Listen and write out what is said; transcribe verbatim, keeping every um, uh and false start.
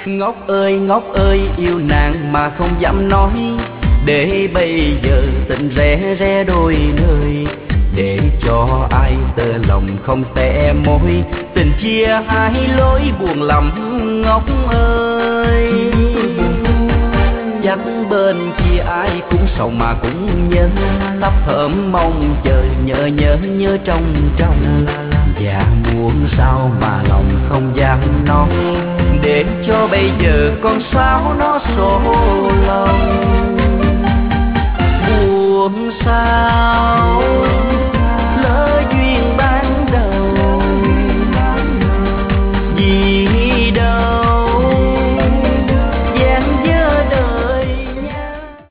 Ngốc ơi ngốc ơi yêu nàng mà không dám nói, để bây giờ tình rẽ rẽ đôi nơi, để cho ai tơ lòng không tẻ môi, tình chia hai lối buồn lắm ngốc ơi. Chắc bên kia ai cũng sầu mà cũng nhớ, thấp thởm mong chờ nhớ nhớ nhớ trong trong, và muốn sao mà lòng không dám nói, để cho bây giờ con sáo nó sổ lòng buồn sao.